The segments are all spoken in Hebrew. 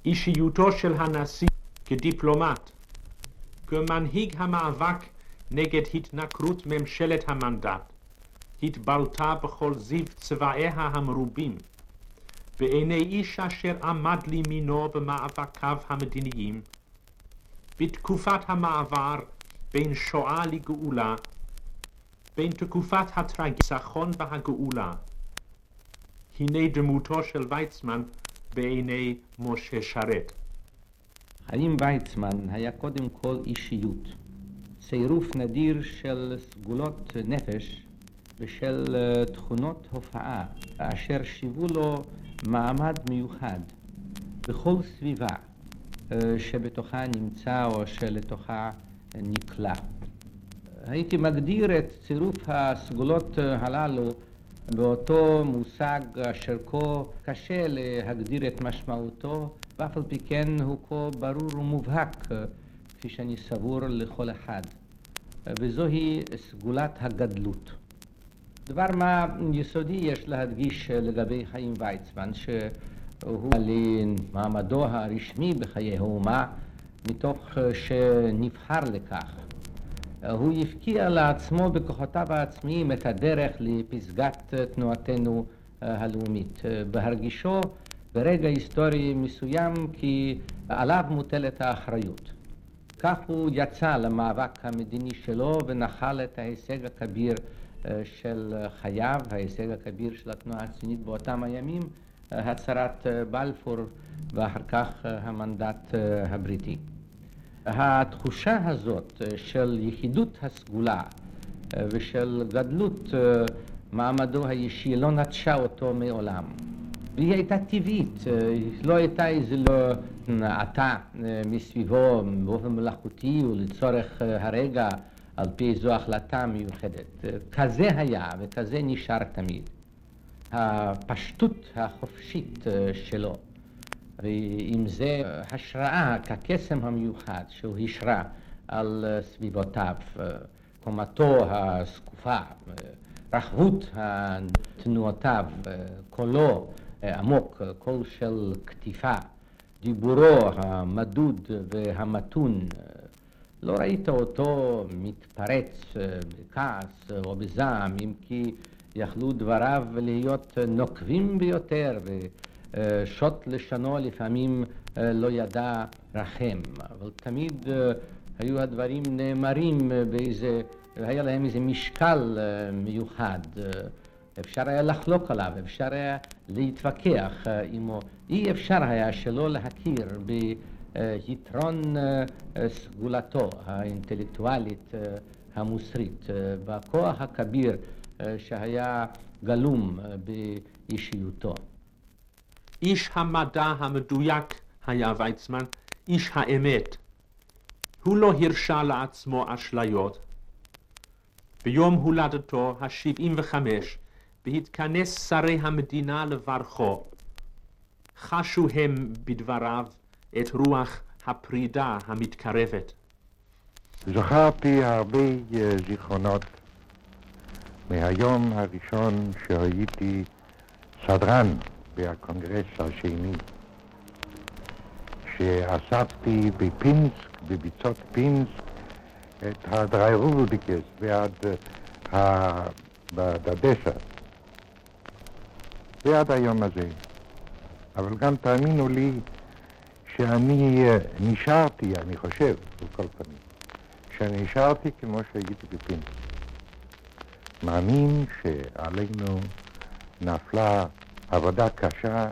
אישיותו של הנשיא כדיפלומט, כמנהיג המאבק נגד התנכרות ממשלת המנדט, התבלטה בכל זיו צבעיה המרובים, בעיני איש אשר עמד לימינו במאבקיו המדיניים, בתקופת המעבר בין שואה לגאולה, בין תקופת הניצחון והגאולה. הנה דמותו של ויצמן בעיני משה שרת. חיים ויצמן היה קודם כל אישיות, צירוף נדיר של סגולות נפש ושל תכונות הופעה, אשר שיוו לו מעמד מיוחד בכל סביבה שבתוכה נמצא או שלתוכה נקלע. הייתי מגדיר את צירוף הסגולות הללו באותו מושג אשר כה קשה להגדיר את משמעותו, ואף על פי כן הוא כה ברור ומובהק, כפי שאני סבור לכל אחד, וזוהי סגולת הגדלות. דבר מה יסודי יש להדגיש לגבי חיים ויצמן, שהוא למעמדו הרשמי בחיי האומה, מתוך שנבחר לכך. הוא הפקיע לעצמו בכוחותיו העצמיים את הדרך לפסגת תנועתנו הלאומית, בהרגישו ברגע היסטורי מסוים כי עליו מוטלת האחריות. כך הוא יצא למאבק המדיני שלו ונחל את ההישג הכביר של חייו, ההישג הכביר של התנועה הציונית באותם הימים, הצהרת בלפור ואחר כך המנדט הבריטי. התחושה הזאת של יחידות הסגולה ושל גדלות מעמדו האישי לא נטשה אותו מעולם. והיא הייתה טבעית, לא הייתה איזה עתה מסביבו באופן מלאכותי ולצורך הרגע על פי איזו החלטה מיוחדת. כזה היה וכזה נשאר תמיד. הפשטות החופשית שלו, ועם זה השראה כקסם המיוחד שהוא השרה על סביבותיו, קומתו הזקופה, רחבות תנועותיו, קולו עמוק, קול של כתיפה, דיבורו המדוד והמתון. לא ראית אותו מתפרץ בכעס או בזעם, אם כי יכלו דבריו להיות נוקבים ביותר, ושוט לשונו לפעמים לא ידע רחם, אבל תמיד היו הדברים נאמרים באיזה, היה להם איזה משקל מיוחד. אפשר היה לחלוק עליו, אפשר היה להתווכח עמו. אי אפשר היה שלא להכיר ביתרון סגולתו האינטלקטואלית המוסרית, בכוח הכביר שהיה גלום באישיותו. איש המדע המדויק היה ויצמן, איש האמת. הוא לא הרשה לעצמו אשליות. ביום הולדתו ה-75, בהתכנס שרי המדינה לברכו, חשו הם בדבריו את רוח הפרידה המתקרבת. זכרתי הרבה זיכרונות מהיום הראשון שהייתי סדרן בקונגרס השני, שאספתי בפינסק, בביצות פינסק, את הדריירודיקס ועד הדשא, ועד היום הזה. אבל גם תאמינו לי שאני נשארתי, אני חושב, בכל פנים, שאני נשארתי כמו שהייתי בפינסק. מאמין שעלינו נפלה עבודה קשה,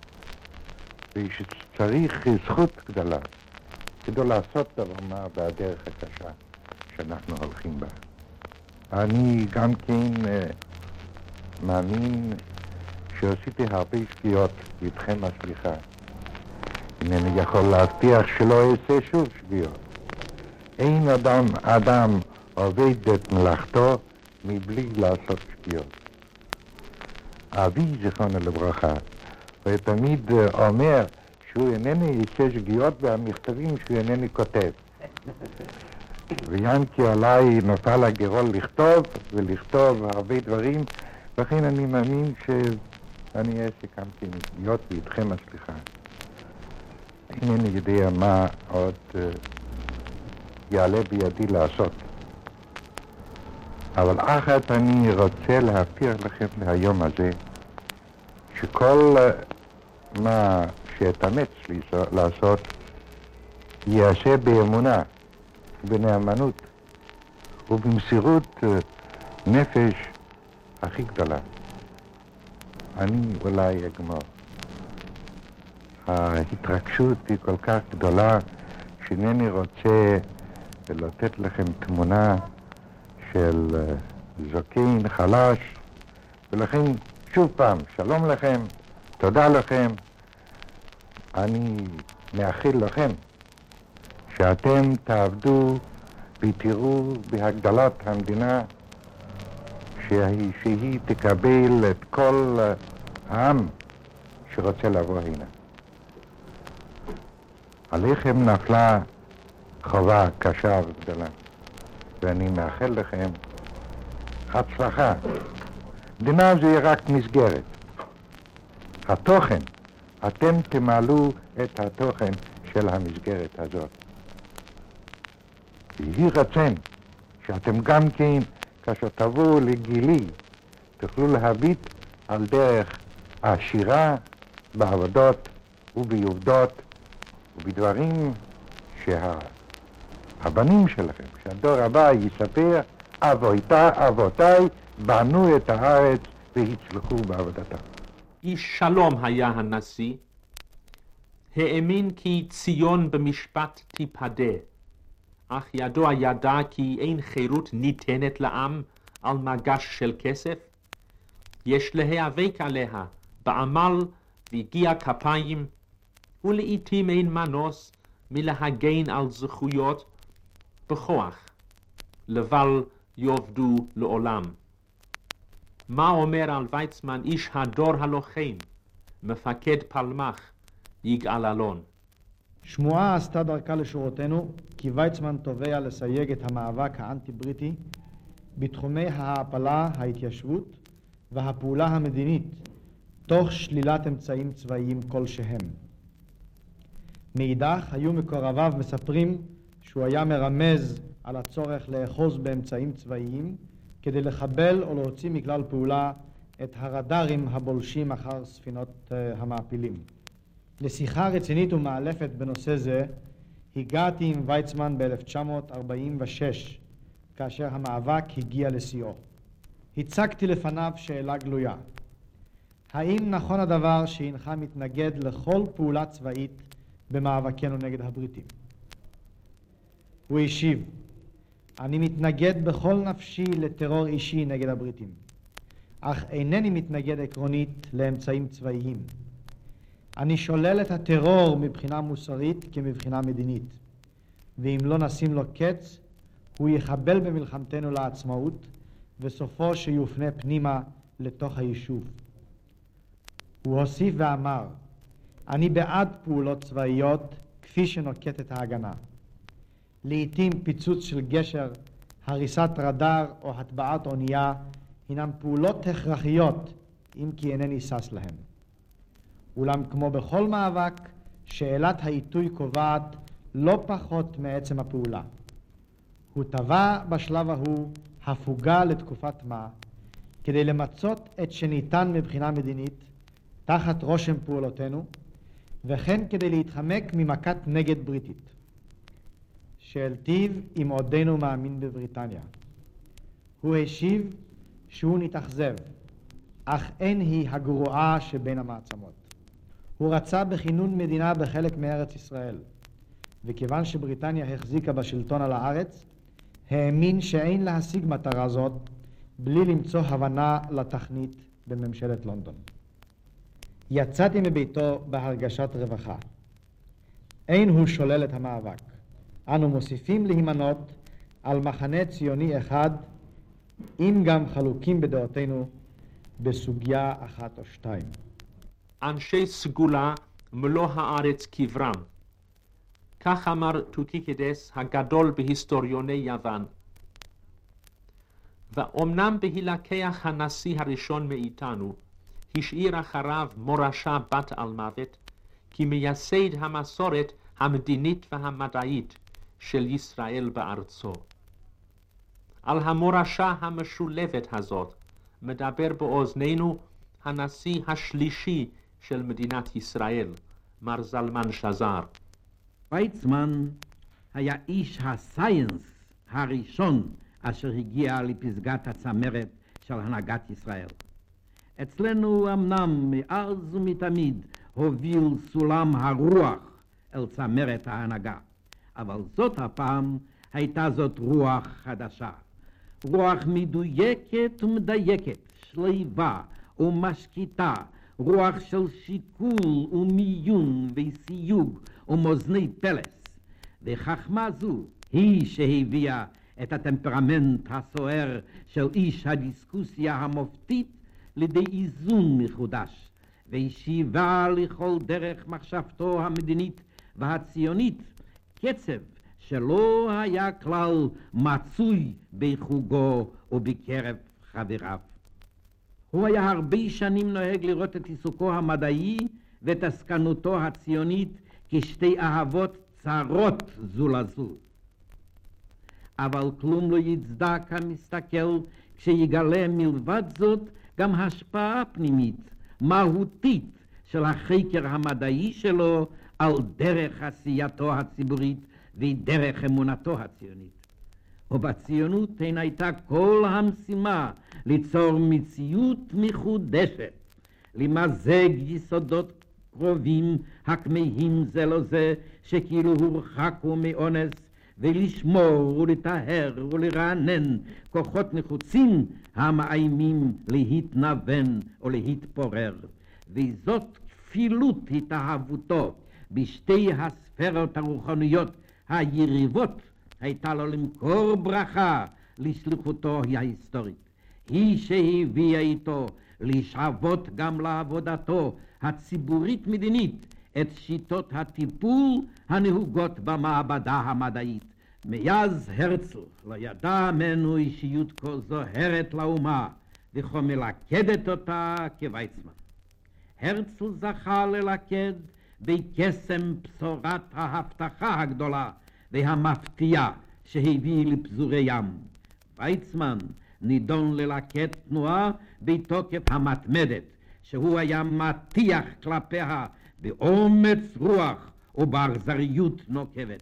ושצריך זכות גדולה כדי לעשות דבר מה בדרך הקשה שאנחנו הולכים בה. אני גם כן מאמין שעשיתי הרבה שגיאות, איתכם הסליחה. אינני יכול להבטיח שלא אעשה שוב שגיאות. אין אדם עובד את מלאכתו מבלי לעשות שגיאות. אבי זיכרונו לברכה, הוא תמיד אומר שהוא אינני עושה שגיאות במכתבים שהוא אינני כותב. ויענקי עליי נפל הגרול לכתוב ולכתוב הרבה דברים, לכן אני מאמין שאני אעשה גם כן שגיאות ואיתכם הסליחה. אינני יודע מה עוד יעלה בידי לעשות. אבל אחת אני רוצה להבטיח לכם להיום הזה, שכל מה שאתאמץ לעשות ייעשה באמונה, בנאמנות ובמסירות נפש הכי גדולה. אני אולי אגמור. ההתרגשות היא כל כך גדולה שאינני רוצה לתת לכם תמונה של זקן חלש, ולכן שוב פעם שלום לכם, תודה לכם. אני מאחל לכם שאתם תעבדו ותראו בהגדלת המדינה, שהיא תקבל את כל העם שרוצה לבוא הנה. עליכם נפלה חובה קשה וגדולה, ואני מאחל לכם הצלחה. מדינה זה רק מסגרת. התוכן, אתם תמלאו את התוכן של המסגרת הזאת. יהי רצון שאתם גם כן, כאשר תבואו לגילי, תוכלו להביט על דרך העשירה בעבודות וביובדות ובדברים שהבנים שלכם, שהדור הבא יספר, אבותיי בנו את הארץ והצלחו בעבודתם. איש שלום היה הנשיא, האמין כי ציון במשפט תיפדה, אך ידע כי אין חירות ניתנת לעם על מגש של כסף. יש להיאבק עליה בעמל ויגיע כפיים, ולעיתים אין מנוס מלהגן על זכויות בכוח, לבל יאבדו לעולם. מה אומר על ויצמן איש הדור הלוחם, מפקד פלמ"ח, יגאל אלון? שמועה עשתה דרכה לשורותינו כי ויצמן תובע לסייג את המאבק האנטי-בריטי בתחומי ההעפלה, ההתיישבות והפעולה המדינית, תוך שלילת אמצעים צבאיים כלשהם. מאידך היו מקורביו מספרים שהוא היה מרמז על הצורך לאחוז באמצעים צבאיים כדי לחבל או להוציא מכלל פעולה את הרדארים הבולשים אחר ספינות המעפילים. לשיחה רצינית ומאלפת בנושא זה הגעתי עם ויצמן ב-1946, כאשר המאבק הגיע לשיאו. הצגתי לפניו שאלה גלויה: האם נכון הדבר שהנך מתנגד לכל פעולה צבאית במאבקנו נגד הבריטים? הוא השיב: אני מתנגד בכל נפשי לטרור אישי נגד הבריטים, אך אינני מתנגד עקרונית לאמצעים צבאיים. אני שולל את הטרור מבחינה מוסרית כמבחינה מדינית, ואם לא נשים לו קץ, הוא יחבל במלחמתנו לעצמאות, וסופו שיופנה פנימה לתוך היישוב. הוא הוסיף ואמר: אני בעד פעולות צבאיות כפי שנוקטת ההגנה. לעתים פיצוץ של גשר, הריסת רדאר או הטבעת אונייה הינם פעולות הכרחיות, אם כי אינני שש להן. אולם כמו בכל מאבק, שאלת העיתוי קובעת לא פחות מעצם הפעולה. הוא טבע בשלב ההוא הפוגה לתקופת מה, כדי למצות את שניתן מבחינה מדינית תחת רושם פעולותינו, וכן כדי להתחמק ממכת נגד בריטית. שאלתיו אם עודנו מאמין בבריטניה. הוא השיב שהוא נתאכזב, אך אין היא הגרועה שבין המעצמות. הוא רצה בכינון מדינה בחלק מארץ ישראל, וכיוון שבריטניה החזיקה בשלטון על הארץ, האמין שאין להשיג מטרה זאת בלי למצוא הבנה לתכנית בממשלת לונדון. יצאתי מביתו בהרגשת רווחה. אין הוא שולל את המאבק. אנו מוסיפים להימנות על מחנה ציוני אחד, אם גם חלוקים בדעותינו בסוגיה אחת או שתיים. אנשי סגולה מלוא הארץ קברם. כך אמר טוקידידס הגדול בהיסטוריוני יוון. ואומנם בהילקח הנשיא הראשון מאיתנו, השאיר אחריו מורשה בת על מוות, כמייסד המסורת המדינית והמדעית של ישראל בארצו. על המורשה המשולבת הזאת מדבר באוזנינו הנשיא השלישי של מדינת ישראל, מר זלמן שזר. ויצמן היה איש הסייאנס הראשון אשר הגיע לפסגת הצמרת של הנהגת ישראל. אצלנו אמנם מאז ומתמיד הוביל סולם הרוח אל צמרת ההנהגה, אבל זאת הפעם הייתה זאת רוח חדשה. רוח מדויקת ומדייקת, שלווה ומשקיטה, רוח של שיקול ומיון וסיוג ומאזני פלס. וחכמה זו היא שהביאה את הטמפרמנט הסוער של איש הדיסקוסיה המופתית לידי איזון מחודש, והשיבה לכל דרך מחשבתו המדינית והציונית קצב שלא היה כלל מצוי בחוגו ובקרב חבריו. הוא היה הרבה שנים נוהג לראות את עיסוקו המדעי ואת עסקנותו הציונית כשתי אהבות צרות זו לזו. אבל כלום לא יצדק המסתכל כשיגלה מלבד זאת גם השפעה פנימית, מהותית של החקר המדעי שלו על דרך עשייתו הציבורית ודרך אמונתו הציונית. ובציונות הן הייתה כל המשימה ליצור מציאות מחודשת, למזג יסודות קרובים הכמהים זה לא זה שכאילו הורחקו מאונס, ולשמור ולטהר ולרענן כוחות נחוצים המאיימים להתנוון או להתפורר. וזאת כפילות התאהבותו בשתי הספרות הרוחניות היריבות הייתה לו למכור ברכה לשליחותו ההיסטורית. היא שהביאה איתו לשעבוד גם לעבודתו הציבורית מדינית את שיטות הטיפול הנהוגות במעבדה המדעית. מאז הרצל לא ידע ממנו אישיות כה זוהרת לאומה וכה מלכדת אותה כוויצמן. הרצל זכה ללכד בקסם בשורת ההבטחה הגדולה והמפתיעה שהביא לפזורי ים. ויצמן נידון ללכד תנועה בתוקף המתמדת שהוא היה מטיח כלפיה באומץ רוח ובאכזריות נוקבת.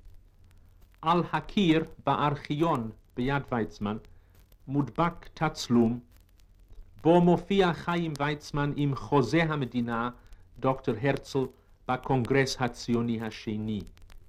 על הקיר בארכיון ביד ויצמן מודבק תצלום בו מופיע חיים ויצמן עם חוזה המדינה דוקטור הרצל בקונגרס הציוני השני.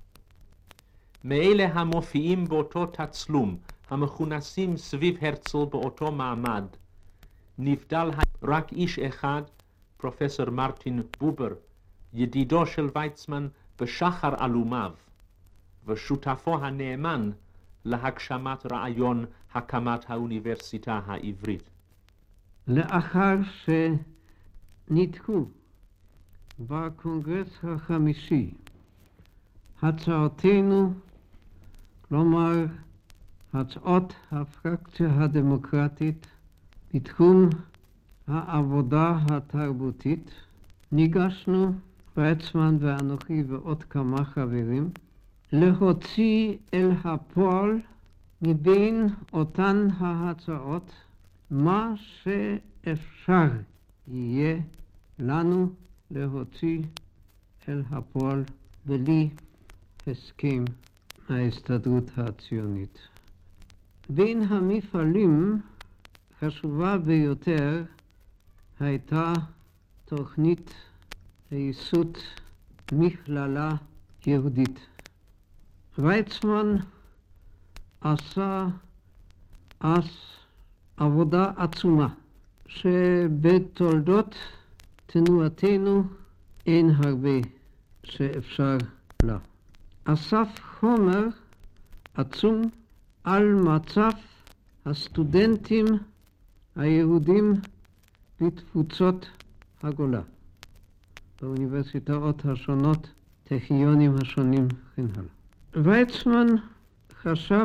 מאלה המופיעים באותו תצלום המכונסים סביב הרצל באותו מעמד נבדל רק איש אחד, פרופסור מרטין בובר, ידידו של ויצמן בשחר עלומיו ושותפו הנאמן להגשמת רעיון הקמת האוניברסיטה העברית. לאחר שניתקו בקונגרס החמישי הצעותינו, כלומר הצעות הפרקציה הדמוקרטית בתחום העבודה התרבותית, ניגשנו ויצמן ואנוכי ועוד כמה חברים להוציא אל הפועל מבין אותן ההצעות מה שאפשר יהיה לנו להוציא אל הפועל בלי הסכם ההסתדרות הציונית. בין המפעלים חשובה ביותר הייתה תוכנית לייסוד מכללה יהודית. ויצמן עשה אז עבודה עצומה שבתולדות תנועתנו אין הרבה שאפשר לה. אסף חומר עצום על מצב הסטודנטים היהודים בתפוצות הגולה, באוניברסיטאות השונות, טכניונים השונים וכן הלאה. ויצמן חשב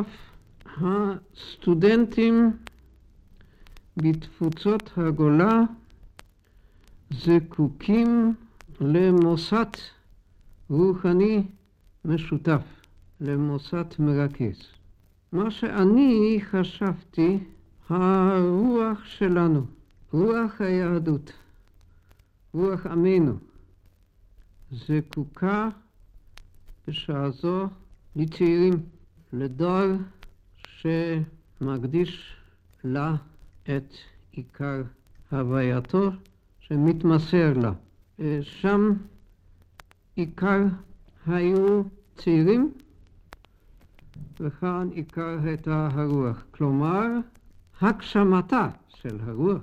הסטודנטים בתפוצות הגולה זקוקים למוסד רוחני משותף, למוסד מרכז. מה שאני חשבתי, הרוח שלנו, רוח היהדות, רוח עמנו, זקוקה בשעה זו לצעירים, לדור שמקדיש לה את עיקר הווייתו, שמתמסר לה. שם עיקר היו צעירים, וכאן עיקר הייתה הרוח. כלומר, הגשמתה של הרוח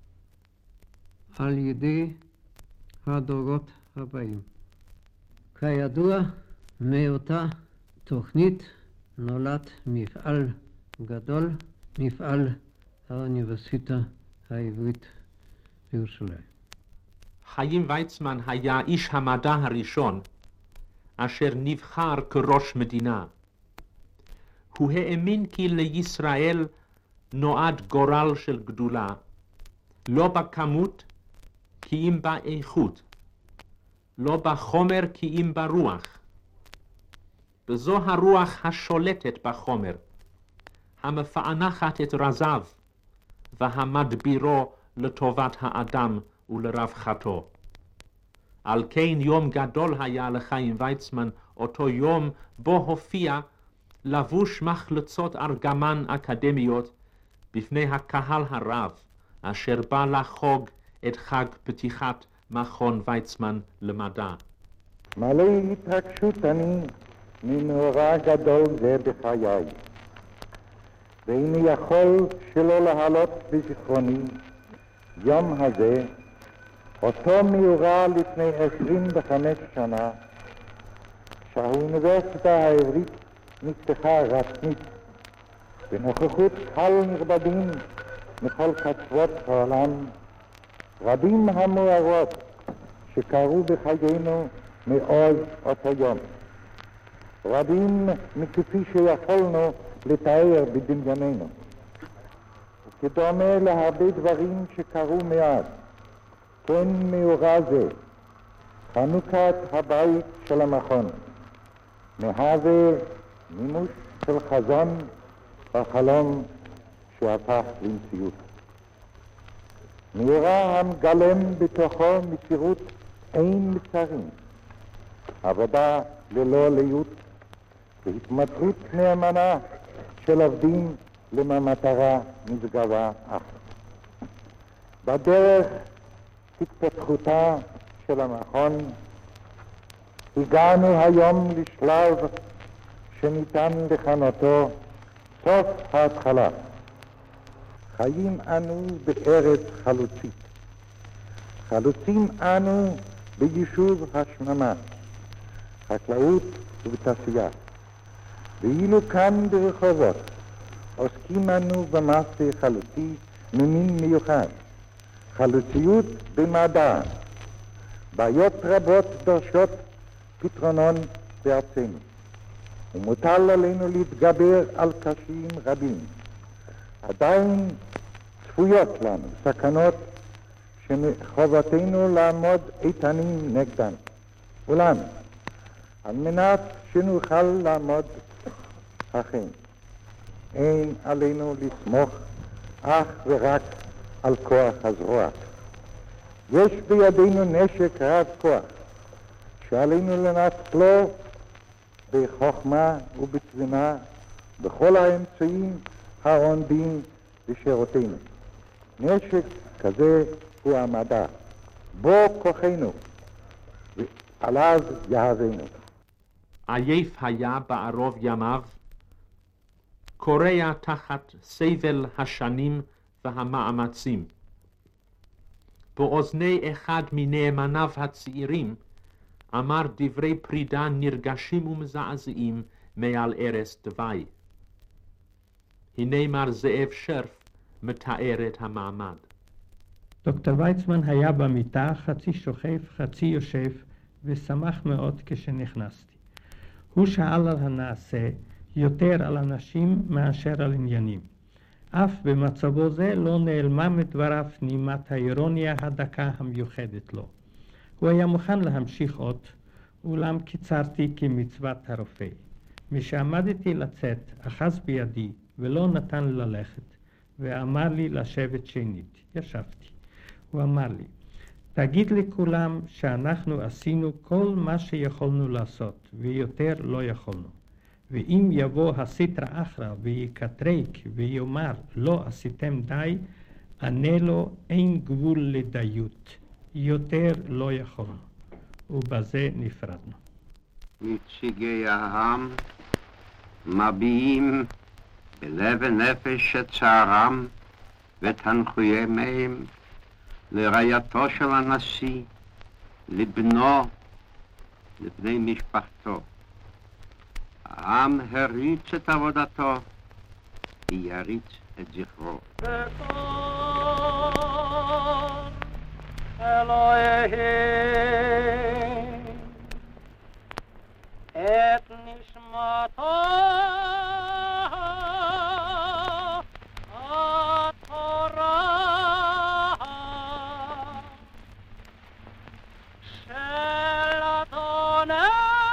על ידי הדורות הבאים. כידוע, מאותה תוכנית נולד מפעל גדול, מפעל האוניברסיטה העברית בירושלים. חיים ויצמן היה איש המדע הראשון אשר נבחר כראש מדינה. הוא האמין כי לישראל נועד גורל של גדולה, לא בכמות כי אם באיכות, לא בחומר כי אם ברוח. וזו הרוח השולטת בחומר, המפענחת את רזיו והמדבירו לטובת האדם ולרווחתו. על כן יום גדול היה לחיים ויצמן, אותו יום בו הופיע לבוש מחלצות ארגמן אקדמיות בפני הקהל הרב, אשר בא לחוג את חג פתיחת מכון ויצמן למדע. מלא התרגשות אני ממאורע גדול זה בחיי, ואיני יכול שלא להעלות בזיכרוני יום הזה, אותו מאורע לפני 25 שנה, שהאוניברסיטה העברית נפתחה רשמית בנוכחות קהל נכבדים מכל קצוות העולם. רבים המאורעות שקרו בחיינו מעוז אותו יום, רבים מכפי שיכולנו לתאר בדמיוננו, וכדומה להרבה דברים שקרו מאז. כן מאורע זה, חנוכת הבית של המכון, מהווה מימוש של חזון וחלום שהפך למציאות. מאורע המגלם בתוכו מסירות אין מצרים, עבודה ללא ליות והתמטרות נאמנה של עובדים למטרה נשגבה אחת. בדרך התפתחותה של המכון הגענו היום לשלב שניתן לכנותו סוף ההתחלה. חיים אנו בארץ חלוצית. חלוצים אנו ביישוב השממה, חקלאות ובתעשייה. ואילו כאן ברחובות עוסקים אנו במעשה חלוצי ממין מיוחד, חלוציות במדע. בעיות רבות דורשות פתרונן בארצנו, ומוטל עלינו להתגבר על קשיים רבים. עדיין צפויות לנו סכנות שמחובתנו לעמוד איתנים נגדן. אולם, על מנת שנוכל לעמוד אכן, אין עלינו לסמוך אך ורק על כוח הזרוע. יש בידינו נשק רב כוח, שעלינו לנצלו בחוכמה ובתבונה בכל האמצעים העומדים בשירותנו. נשק כזה הוא המדע, בו כוחנו ועליו יהבנו. עייף היה בערוב ימיו, קורע תחת סבל השנים והמאמצים. באוזני אחד מנאמניו הצעירים אמר דברי פרידה נרגשים ומזעזעים מעל ערש דווי. הנה מר זאב שרף מתאר את המעמד. דוקטור ויצמן היה במיטה חצי שוכב, חצי יושב, ושמח מאוד כשנכנסתי. הוא שאל על הנעשה יותר על אנשים מאשר על עניינים. אף במצבו זה לא נעלמה מדבריו נימת האירוניה הדקה המיוחדת לו. הוא היה מוכן להמשיך עוד, אולם קיצרתי כמצוות הרופא. משעמדתי לצאת, אחז בידי ולא נתן ללכת, ואמר לי לשבת שנית. ישבתי. הוא אמר לי, תגיד לכולם שאנחנו עשינו כל מה שיכולנו לעשות, ויותר לא יכולנו. ואם יבוא הסטרא אחרא ויקטרק ויאמר לא עשיתם די, ענה לו אין גבול לדיות, יותר לא יכולנו. ובזה נפרדנו. נציגי העם מביעים בלב ונפש את צערם ותנחומיהם לרעייתו של הנשיא, לבנו, לבני משפחתו. העם הריץ את עבודתו, יריץ את זכרו. אלוהים את נשמתו התורה של אדוננו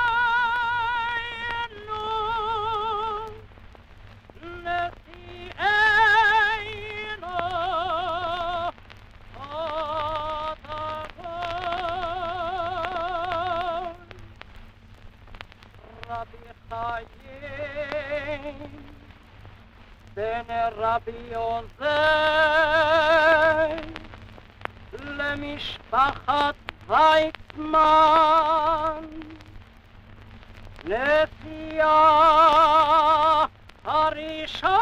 נשיאנו רבי חיים בן רבי עוזי למשפחת ויצמן נשיאה הראשון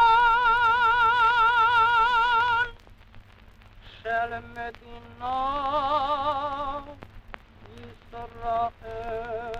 של מדינת ישראל.